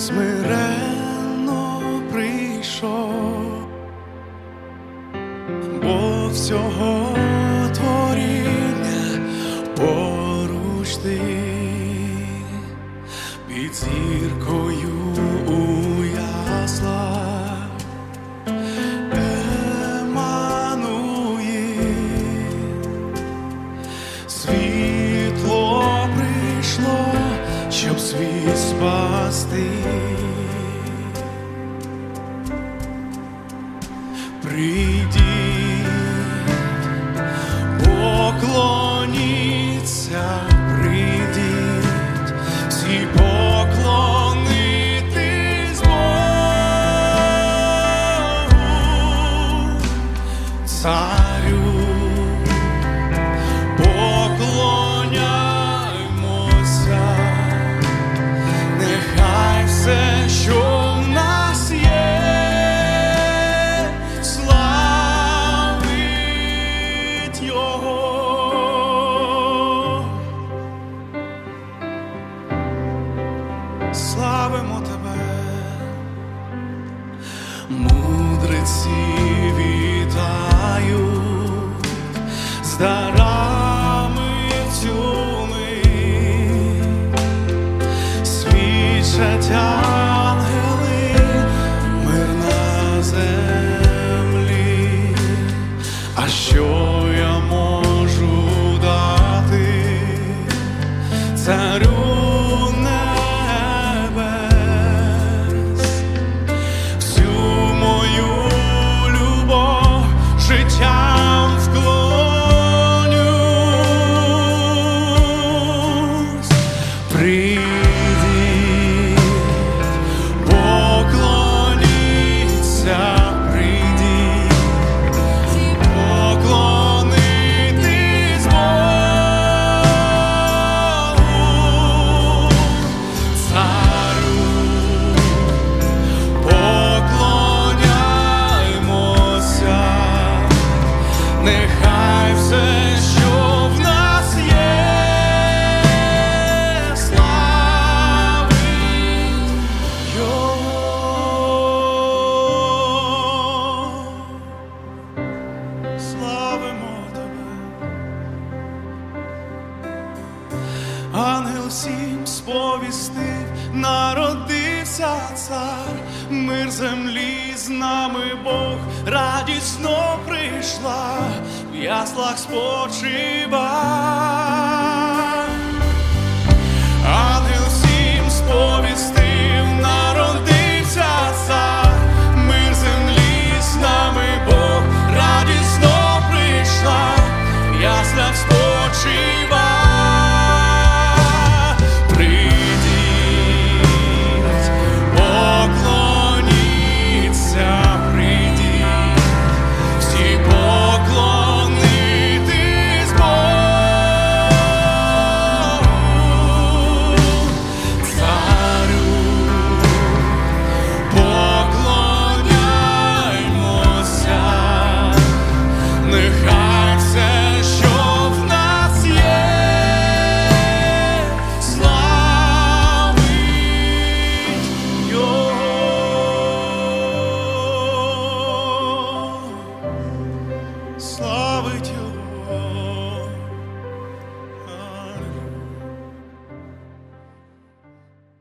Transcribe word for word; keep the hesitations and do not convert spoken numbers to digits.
смиренно прийшов, бо всього творіння поруч ти, під зіркою у яслах Еммануїл. Світло прийшло, щоб світ спасти. Прийдіть, поклоніться, прийдіть, всі поклонитись Богу, Царю. Поклоняймося, нехай все, що в нас є, славить Його. Славимо Тебе, мудреці вітають з дарами цю мить, свідчать ангели, мир на землі. А що я можу дати Царю небес? Всю мою любов життям вклонюсь. Прийдіть, поклоніться, прийдіть, поклонитись Богу, Царю. Поклоняймося, нехай все, що в нас є, славить Його. Славимо Тебе. Ангел всім сповістив, народився цар, мир землі, з нами Бог, радість знов прийшла, в яслах спочива. Ангел всім сповістив, народився цар, мир землі, з нами Бог, радість знов прийшла, в яслах спочива. Прийдіть, поклоніться, прийдіть, всі поклонитись Богу, Царю. Поклоняймося, нехай все, що в нас є, славить Його. Славить Його.